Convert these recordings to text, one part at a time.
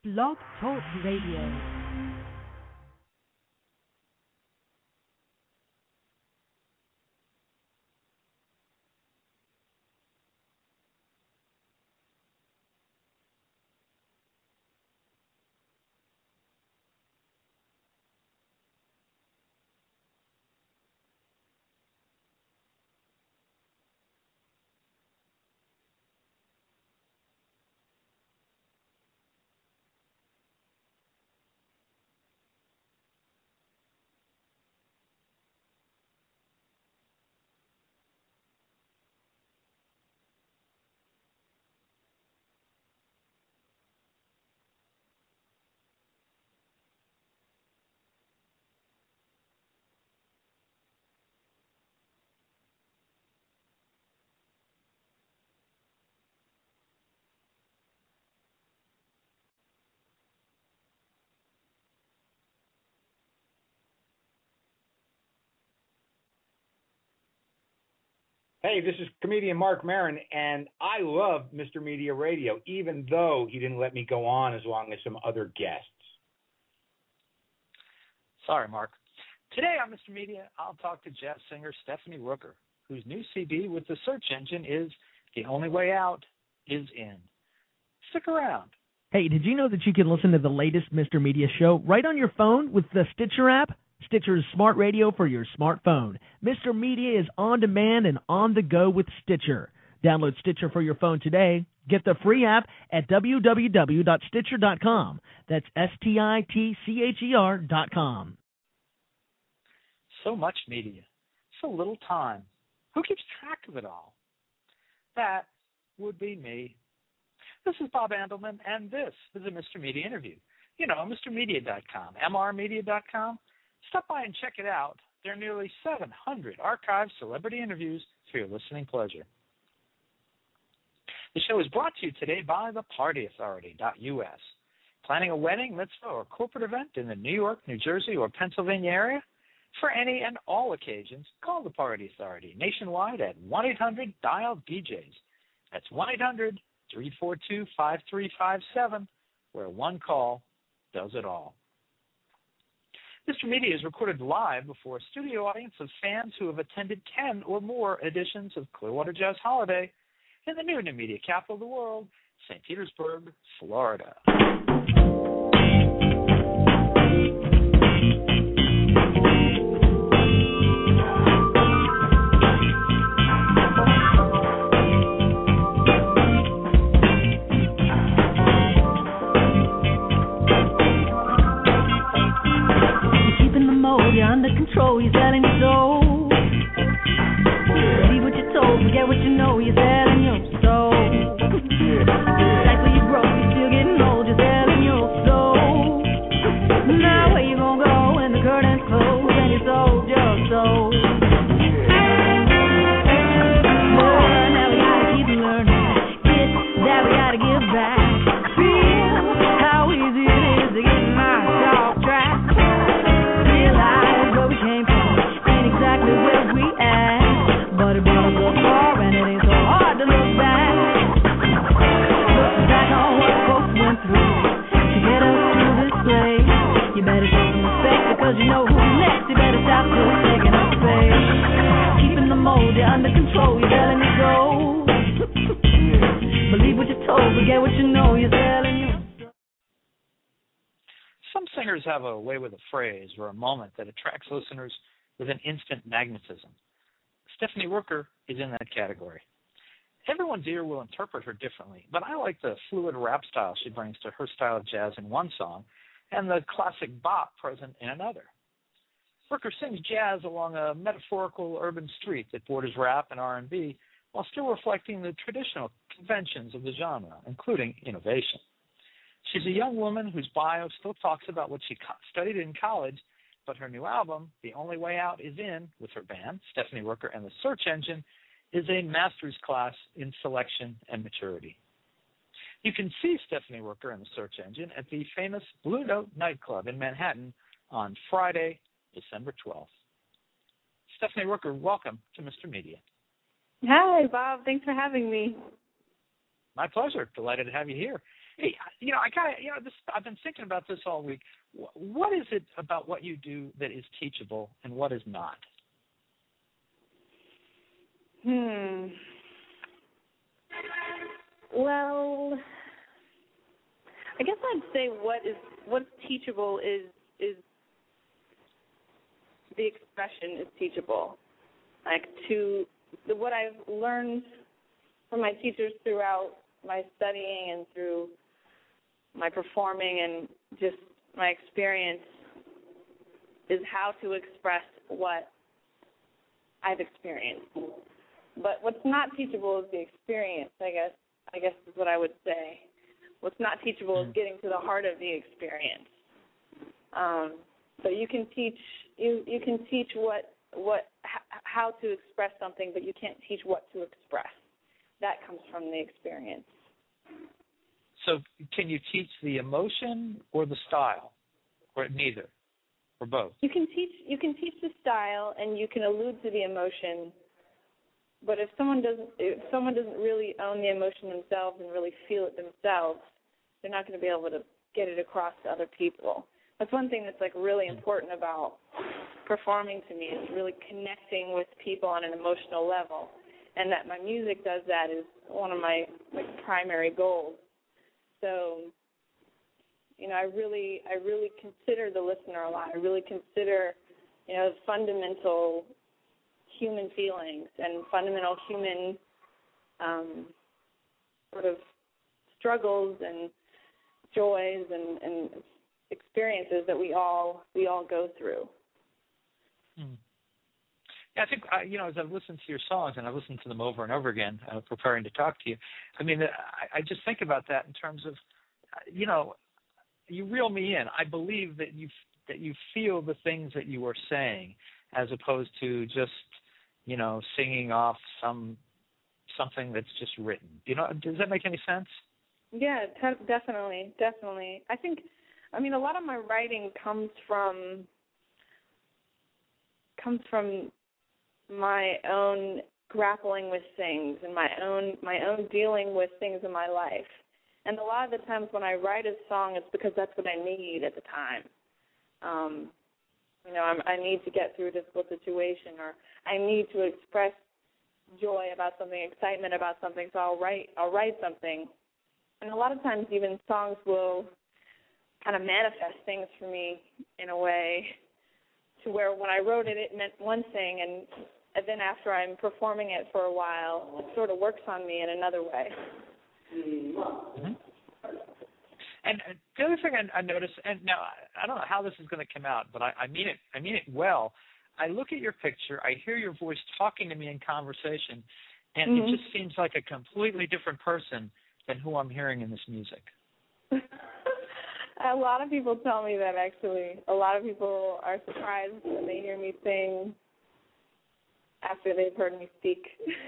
Blog Talk Radio. Hey, this is comedian Mark Maron, and I love Mr. Media Radio, even though he didn't let me go on as long as some other guests. Sorry, Mark. Today on Mr. Media, I'll talk to jazz singer Stephanie Rooker, whose new CD with the search engine is The Only Way Out Is In. Stick around. Hey, did you know that you can listen to the latest Mr. Media show right on your phone with the Stitcher app? Stitcher's smart radio for your smartphone. Mr. Media is on demand and on the go with Stitcher. Download Stitcher for your phone today. Get the free app at www.stitcher.com. That's STITCHER.com. So much media, so little time. Who keeps track of it all? That would be me. This is Bob Andelman, and this is a Mr. Media interview. You know, MrMedia.com, MRMedia.com. Stop by and check it out. There are nearly 700 archived celebrity interviews for your listening pleasure. The show is brought to you today by thepartyauthority.us. Planning a wedding, mitzvah, or corporate event in the New York, New Jersey, or Pennsylvania area? For any and all occasions, call the Party Authority nationwide at 1-800-DIAL-DJs. That's 1-800-342-5357, where one call does it all. Mr. Media is recorded live before a studio audience of fans who have attended 10 or more editions of Clearwater Jazz Holiday in the new media capital of the world, St. Petersburg, Florida. You're under control, you're selling your soul. Believe what you're told, forget what you know, you're selling your soul. Like when you broke, you're still getting old, you're selling your soul. Now where you gonna go when the curtain's closed and you sold your soul? Now we gotta keep learning, get that we gotta give back. Feel how easy it is to get knocked off track. Exactly where we at, but it brought us so far and it ain't so hard to look back. Look back on what folks went through to get us to this place. You better show some respect because you know who's next. You better stop just taking up space. Keeping the mold, you're under control, you're telling me go. Believe what you're told, forget what you know, you're telling you. Some singers have a way with a phrase or a moment that attracts listeners with an instant magnetism. Stephanie Rooker is in that category. Everyone's ear will interpret her differently, but I like the fluid rap style she brings to her style of jazz in one song and the classic bop present in another. Rooker sings jazz along a metaphorical urban street that borders rap and R&B while still reflecting the traditional conventions of the genre, including innovation. She's a young woman whose bio still talks about what she studied in college, but her new album, The Only Way Out Is In, with her band, Stephanie Rooker and the Search Engine, is a master's class in selection and maturity. You can see Stephanie Rooker and the Search Engine at the famous Blue Note nightclub in Manhattan on Friday, December 12th. Stephanie Rooker, welcome to Mr. Media. Hi, Bob. Thanks for having me. My pleasure. Delighted to have you here. Hey, I've been thinking about this all week. What is it about what you do that is teachable, and what is not? Well, I guess I'd say what's teachable is the expression is teachable. Like what I've learned from my teachers throughout my studying and through my performing and just my experience is how to express what I've experienced. But what's not teachable is the experience, I guess is what I would say. What's not teachable is getting to the heart of the experience. So you can teach how to express something, but you can't teach what to express. That comes from the experience. So can you teach the emotion or the style, or neither, or both? You can teach the style, and you can allude to the emotion. But if someone doesn't really own the emotion themselves and really feel it themselves, they're not going to be able to get it across to other people. That's one thing that's like really important about performing to me, is really connecting with people on an emotional level. And that my music does that is one of my primary goals. So, I really consider the listener a lot. I really consider, fundamental human feelings and fundamental human sort of struggles and joys and experiences that we all go through. Yeah, I think as I've listened to your songs, and I've listened to them over and over again, preparing to talk to you. I mean, I just think about that in terms of, you reel me in. I believe that you feel the things that you are saying, as opposed to just singing off something that's just written. Does that make any sense? Yeah, definitely. I mean, a lot of my writing comes from my own grappling with things and my own dealing with things in my life. And a lot of the times when I write a song, it's because that's what I need at the time. I need to get through a difficult situation, or I need to express joy about something, excitement about something, so I'll write something. And a lot of times even songs will kind of manifest things for me in a way to where when I wrote it, it meant one thing, and then after I'm performing it for a while, it sort of works on me in another way. Mm-hmm. And the other thing I noticed, and now I don't know how this is going to come out, but I mean it well. I look at your picture, I hear your voice talking to me in conversation, and it just seems like a completely different person than who I'm hearing in this music. A lot of people tell me that, actually. A lot of people are surprised when they hear me sing after they've heard me speak.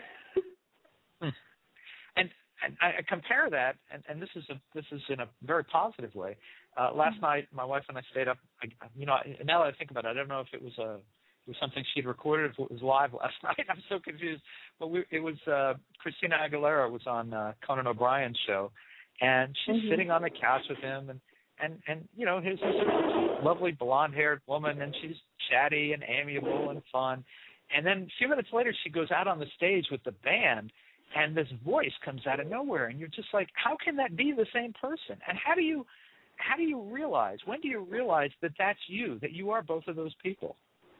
And I compare that, and this is in a very positive way. Last night, my wife and I stayed up. Now that I think about it, I don't know if it was something she'd recorded, if it was live last night. I'm so confused. But it was Christina Aguilera was on Conan O'Brien's show, and she's sitting on the couch with him, and his lovely blonde-haired woman, and she's chatty and amiable and fun. And then a few minutes later, she goes out on the stage with the band, and this voice comes out of nowhere, and you're just like, how can that be the same person? And how do you realize? When do you realize that that's you? That you are both of those people?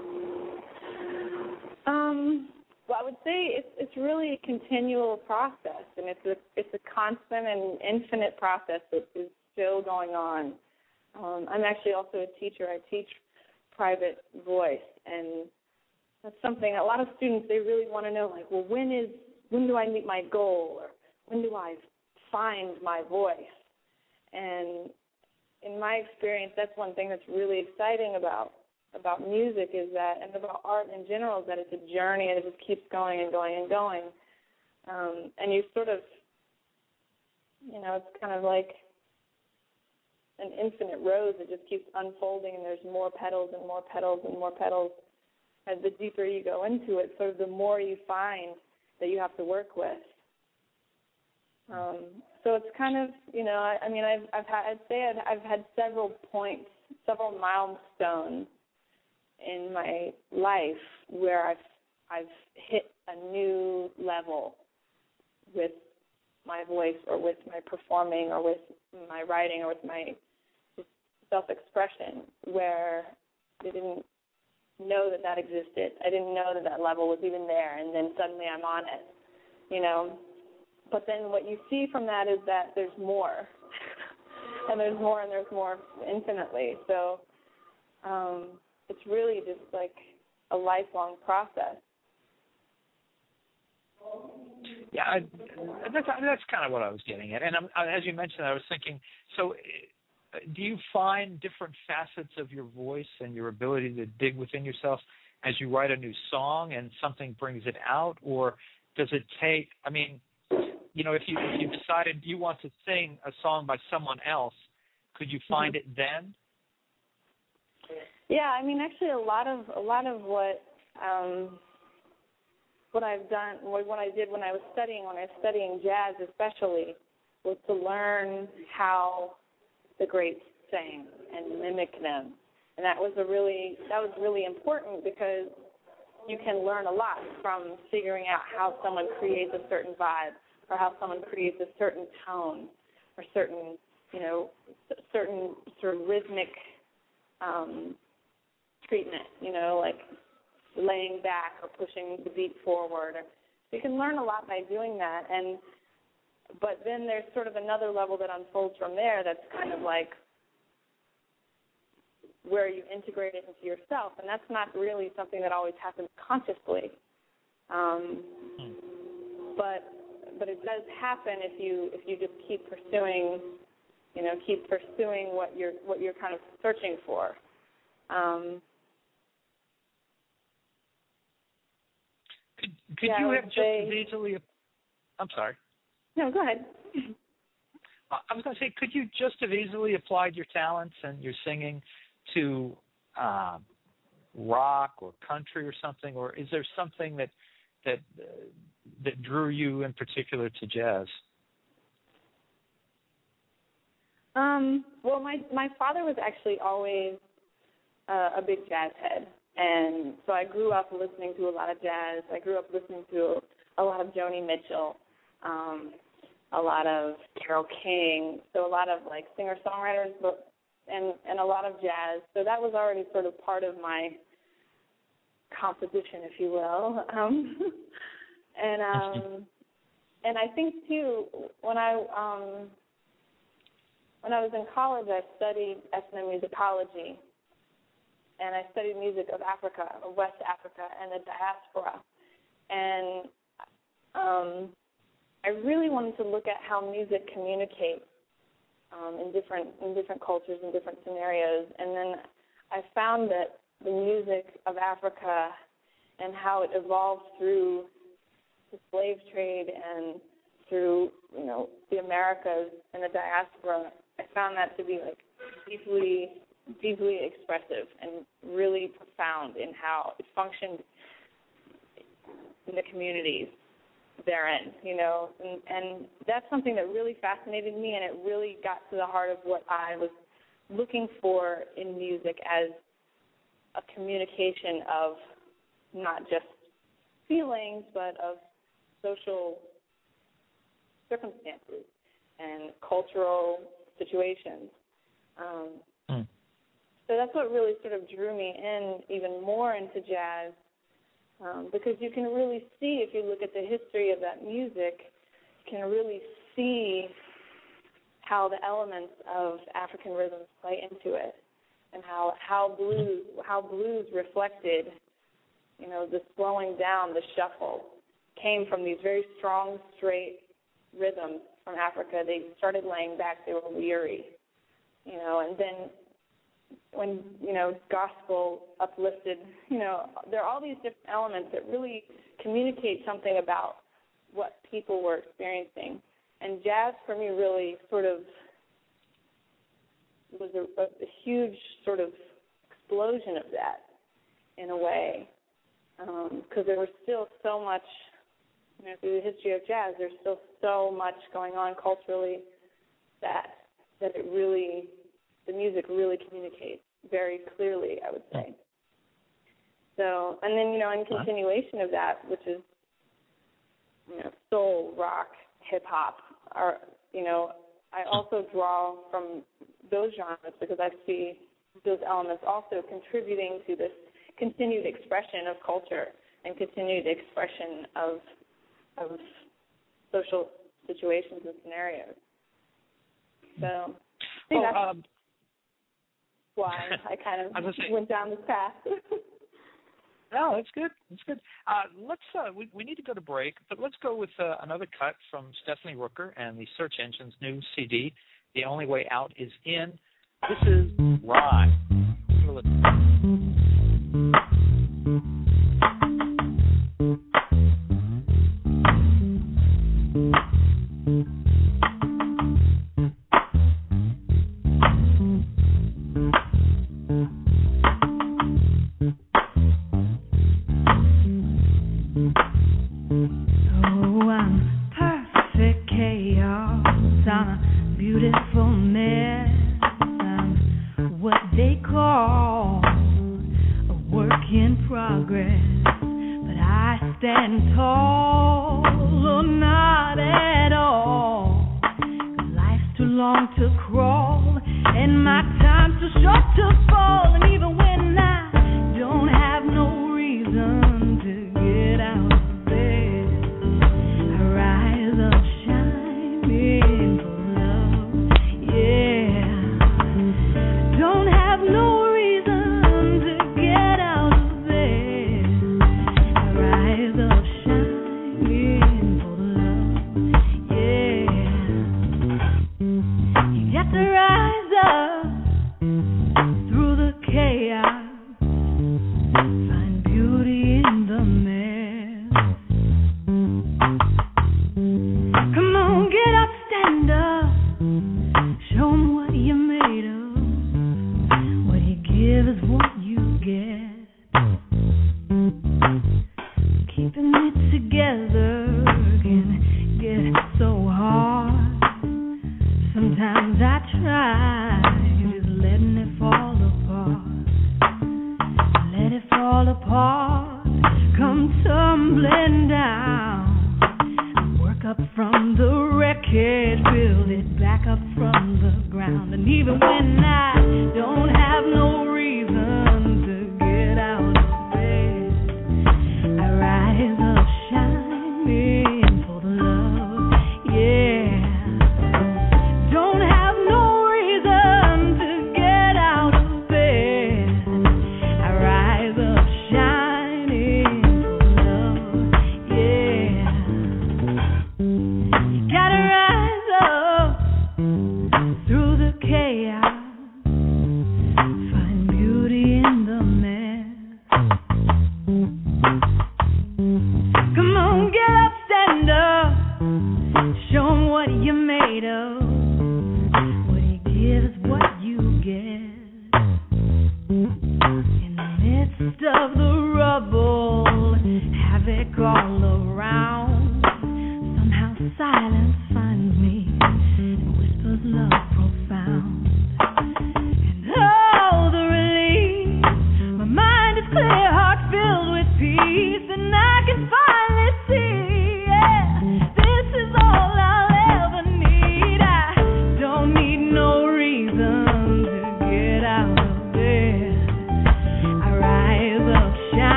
Well, I would say it's really a continual process, and it's a constant and infinite process that is still going on. I'm actually also a teacher. I teach private voice, and that's something a lot of students, they really want to know, like, well, when do I meet my goal, or when do I find my voice? And in my experience, that's one thing that's really exciting about music is that, and about art in general, is that it's a journey and it just keeps going and going and going. And you sort of, it's kind of like an infinite rose that just keeps unfolding, and there's more petals and more petals and more petals. As the deeper you go into it, sort of the more you find that you have to work with. So it's kind of, I mean, I've had several points, several milestones in my life where I've hit a new level with my voice or with my performing or with my writing or with my self-expression, where I didn't know that existed. I didn't know that level was even there, and then suddenly I'm on it, But then what you see from that is that there's more, and there's more, and there's more infinitely. So it's really just like a lifelong process. Yeah, that's kind of what I was getting at. And as you mentioned, I was thinking, so do you find different facets of your voice and your ability to dig within yourself as you write a new song and something brings it out? Or does it take, I mean, if you decided you want to sing a song by someone else, could you find it then? Yeah, I mean, actually, a lot of what I've done, what I did when I was studying jazz, especially, was to learn how the greats sang and mimic them, and that was really important because you can learn a lot from figuring out how someone creates a certain vibe, or how someone creates a certain tone, or certain sort of rhythmic treatment, like laying back or pushing the beat forward. You can learn a lot by doing that, but then there's sort of another level that unfolds from there that's kind of like where you integrate it into yourself, and that's not really something that always happens consciously. But it does happen if you just keep pursuing what you're kind of searching for. Could you have just as easily? I'm sorry. No, go ahead. I was going to say, could you just have easily applied your talents and your singing to rock or country or something, or is there something that drew you in particular to jazz? Well, my father was actually always a big jazz head, and so I grew up listening to a lot of jazz. I grew up listening to a lot of Joni Mitchell, a lot of Carole King, so a lot of like singer-songwriters, and a lot of jazz. So that was already sort of part of my composition, if you will. And I think too, when I was in college, I studied ethnomusicology, and I studied music of Africa, of West Africa, and the diaspora. And I really wanted to look at how music communicates in different cultures and different scenarios. And then I found that the music of Africa and how it evolved through the slave trade and through the Americas and the diaspora, I found that to be like deeply expressive and really profound in how it functioned in the communities therein, and that's something that really fascinated me, and it really got to the heart of what I was looking for in music as a communication of not just feelings, but of social circumstances and cultural situations. So that's what really sort of drew me in even more into jazz, because you can really see, if you look at the history of that music, you can really see how the elements of African rhythms play into it, and how blues reflected, the slowing down, the shuffle, came from these very strong, straight rhythms from Africa. They started laying back, they were weary, and then when, gospel uplifted, there are all these different elements that really communicate something about what people were experiencing. And jazz, for me, really sort of was a huge sort of explosion of that, in a way, because there was still so much through the history of jazz, there's still so much going on culturally that it really, the music really communicates very clearly, I would say. So, and then, in continuation of that, which is, soul, rock, hip-hop, I also draw from those genres because I see those elements also contributing to this continued expression of culture and continued expression of social situations and scenarios. So I think that's why I kind of went down this path. No, that's good. That's good. We need to go to break, but let's go with another cut from Stephanie Rooker and the Search Engine's new CD, The Only Way Out Is In. This is Ride.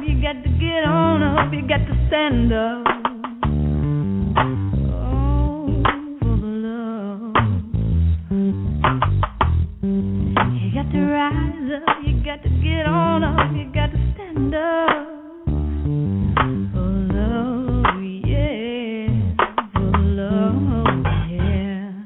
got to stand up. Oh, You got to get on up, you got to stand up. For love, yeah. For love, yeah.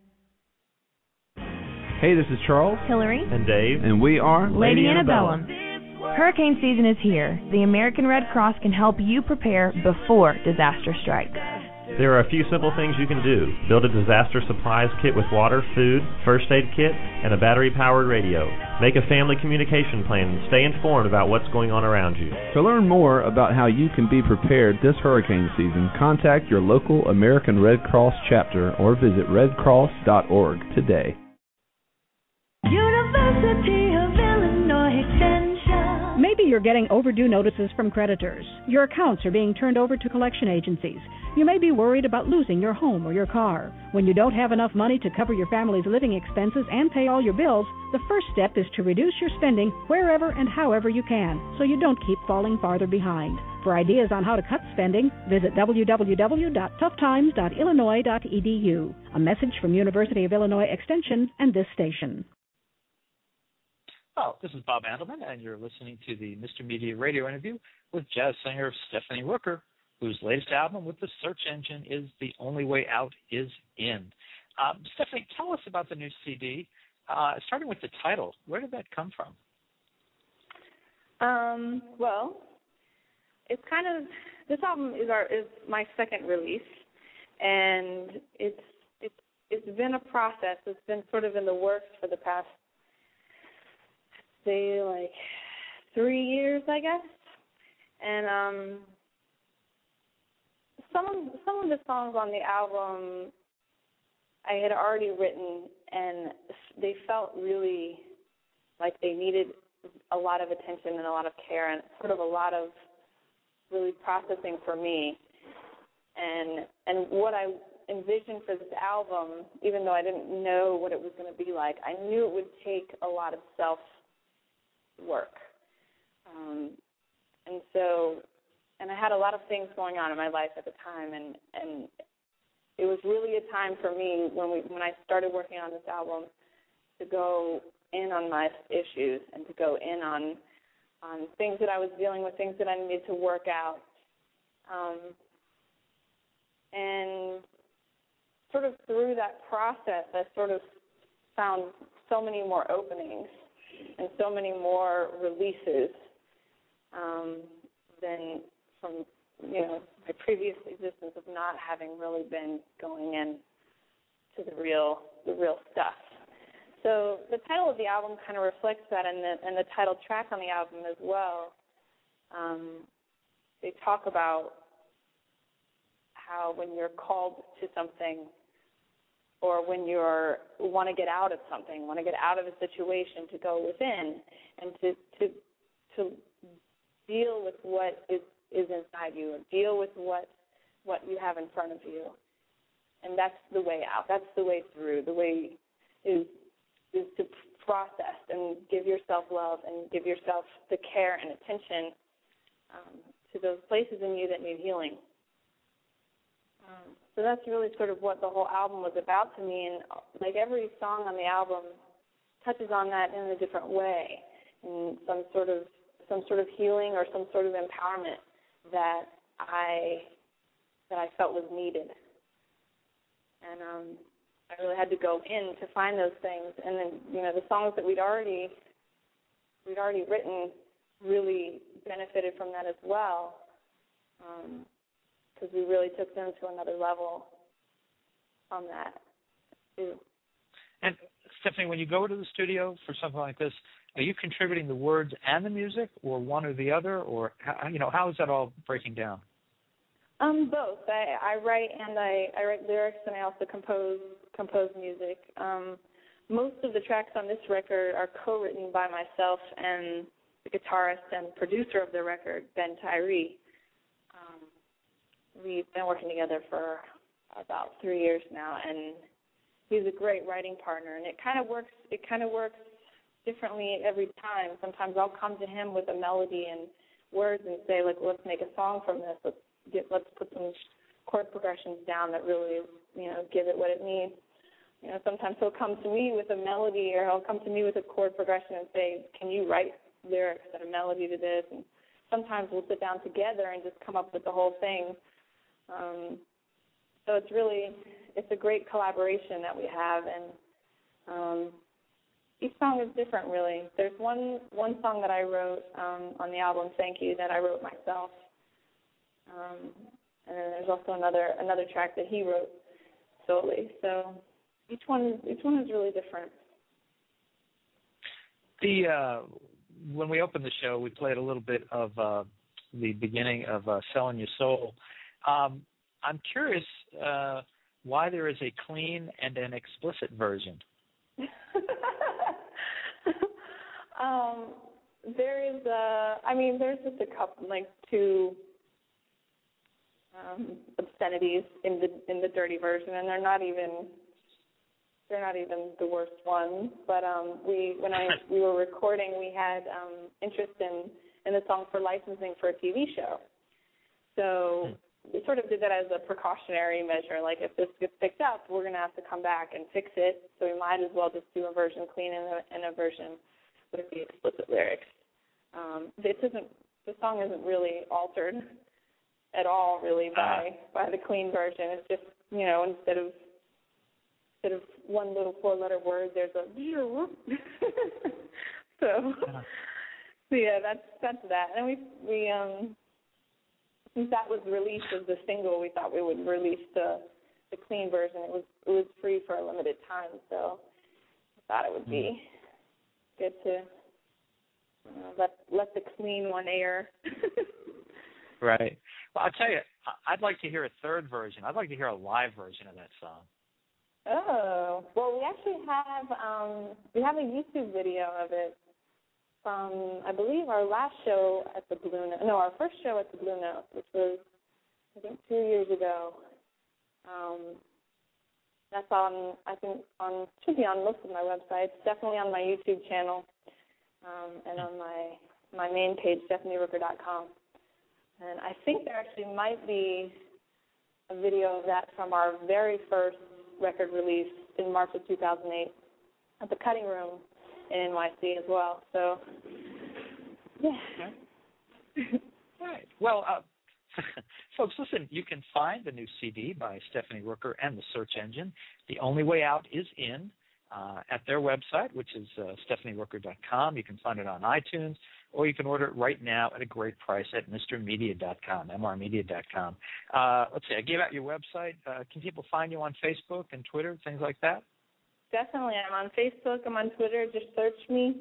Hey, this is Charles. Hillary. And Dave. And we are Lady Antebellum. Hurricane season is here. The American Red Cross can help you prepare before disaster strikes. There are a few simple things you can do. Build a disaster supplies kit with water, food, first aid kit, and a battery-powered radio. Make a family communication plan and stay informed about what's going on around you. To learn more about how you can be prepared this hurricane season, contact your local American Red Cross chapter or visit redcross.org today. University of Illinois Extension. Maybe you're getting overdue notices from creditors. Your accounts are being turned over to collection agencies. You may be worried about losing your home or your car. When you don't have enough money to cover your family's living expenses and pay all your bills, the first step is to reduce your spending wherever and however you can, so you don't keep falling farther behind. For ideas on how to cut spending, visit www.toughtimes.illinois.edu. A message from University of Illinois Extension and this station. Oh, this is Bob Andelman, and you're listening to the Mr. Media radio interview with jazz singer Stephanie Rooker, whose latest album with the search engine is The Only Way Out Is In. Stephanie, tell us about the new CD, starting with the title. Where did that come from? Well, it's kind of, this album is my second release, and it's been a process. It's been sort of in the works for the past, say, like 3 years, I guess. And some of the songs on the album I had already written, and they felt really like they needed a lot of attention and a lot of care and sort of a lot of really processing for me. And what I envisioned for this album, even though I didn't know what it was going to be like, I knew it would take a lot of self-work. And I had a lot of things going on in my life at the time, and it was really a time for me when I started working on this album to go in on my issues and to go in on things that I was dealing with, things that I needed to work out. And sort of through that process, I sort of found so many more openings and so many more releases than from, my previous existence of not having really been going in to the real stuff. So the title of the album kind of reflects that, and the title track on the album as well. They talk about how when you're called to something, or when you want to get out of something, want to get out of a situation, to go within and to deal with what is inside you, or deal with what you have in front of you. And that's the way out. That's the way through. The way is to process and give yourself love and give yourself the care and attention to those places in you that need healing. So that's really sort of what the whole album was about to me, and like every song on the album touches on that in a different way, in some sort of healing or some sort of empowerment that I felt was needed. And I really had to go in to find those things, and then the songs that we'd already written really benefited from that as well. Because we really took them to another level on that, too. And, Stephanie, when you go to the studio for something like this, are you contributing the words and the music, or one or the other, or, how is that all breaking down? Both. I write, and I write lyrics, and I also compose music. Most of the tracks on this record are co-written by myself and the guitarist and producer of the record, Ben Tyree. We've been working together for about 3 years now, and he's a great writing partner. And it kind of works differently every time. Sometimes I'll come to him with a melody and words and say, like, let's make a song from this. Let's put some chord progressions down that really, give it what it needs. sometimes he'll come to me with a melody, or he'll come to me with a chord progression and say, can you write lyrics and a melody to this? And sometimes we'll sit down together and just come up with the whole thing. So it's a great collaboration that we have, and each song is different, really. There's one song that I wrote on the album, Thank You, that I wrote myself, and then there's also another track that he wrote solely. So each one is really different. When we opened the show, we played a little bit of the beginning of Selling Your Soul. I'm curious why there is a clean and an explicit version. There's just a couple, like two obscenities in the dirty version, and they're not even the worst ones. But we were recording, we had interest in the song for licensing for a TV show. So we sort of did that as a precautionary measure. Like, if this gets picked up, we're going to have to come back and fix it. So we might as well just do a version clean and a version with the explicit lyrics. The song isn't really altered at all, really, by the clean version. It's just, instead of one little 4-letter word, there's a so yeah, that's that. And we since that was released as the single, we thought we would release the clean version. It was free for a limited time, so I thought it would be good to let the clean one air. Right. Well, I'll tell you, I'd like to hear a third version. I'd like to hear a live version of that song. Oh, well, we actually have a YouTube video of it from, I believe, our last show at the Blue Note. No, our first show at the Blue Note, which was, I think, 2 years ago. That's should be on most of my websites, definitely on my YouTube channel, and on my main page, StephanieRooker.com. And I think there actually might be a video of that from our very first record release in March of 2008 at the Cutting Room in NYC as well. So, yeah. Okay. Right. Well, folks, listen, you can find the new CD by Stephanie Rooker and the Search Engine. The Only Way Out is in at their website, which is StephanieRooker.com. You can find it on iTunes, or you can order it right now at a great price at MrMedia.com, MRmedia.com. Let's see, I gave out your website. Can people find you on Facebook and Twitter, things like that? Definitely. I'm on Facebook. I'm on Twitter. Just search me.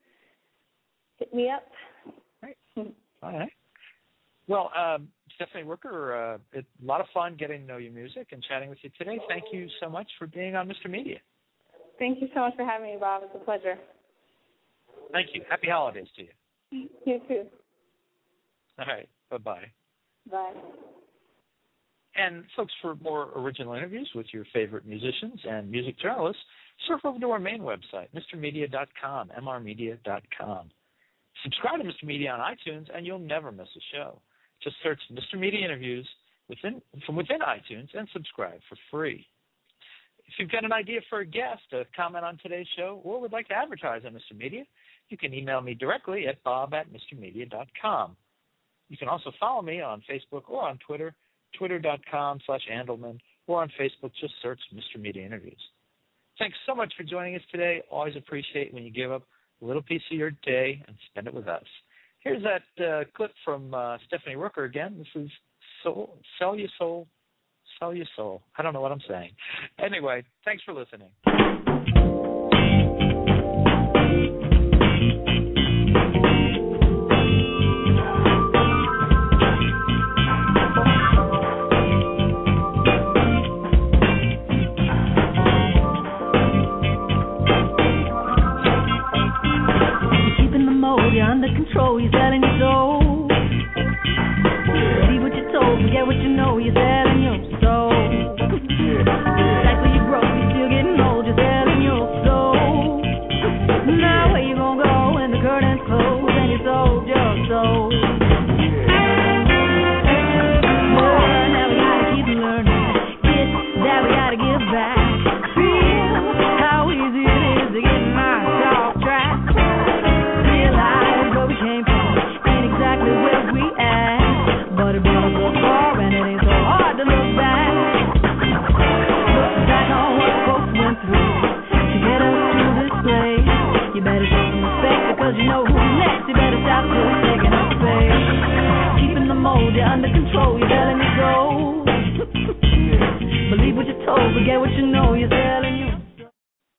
Hit me up. Right. All right. Well, Stephanie Rooker, it's a lot of fun getting to know your music and chatting with you today. Thank you so much for being on Mr. Media. Thank you so much for having me, Bob. It's a pleasure. Thank you. Happy holidays to you. You too. All right. Bye-bye. Bye. And, folks, for more original interviews with your favorite musicians and music journalists, surf over to our main website, MrMedia.com, MRmedia.com. Subscribe to Mr. Media on iTunes, and you'll never miss a show. Just search Mr. Media Interviews from within iTunes and subscribe for free. If you've got an idea for a guest, a comment on today's show, or would like to advertise on Mr. Media, you can email me directly at bob@mrmedia.com. You can also follow me on Facebook or on Twitter, twitter.com/Andelman, or on Facebook, just search Mr. Media Interviews. Thanks so much for joining us today. Always appreciate when you give up a little piece of your day and spend it with us. Here's that clip from Stephanie Rooker again. This is Sell Your Soul. Sell Your Soul. I don't know what I'm saying. Anyway, thanks for listening. Keeping the mold, you're under control, you're selling your soul. Believe what you're told, forget what you know, you're selling your soul. Like when you're broke, you're still getting old, you're selling your soul. Now where you gonna go when the curtain's closed and you sold your soul? Now we gotta keep learning, get that we gotta give back. Feel You better show some respect because you know who's next. You better stop just taking up space. Keeping the mold, you're under control. You're telling me go. Believe what you're told, forget what you know. You're selling.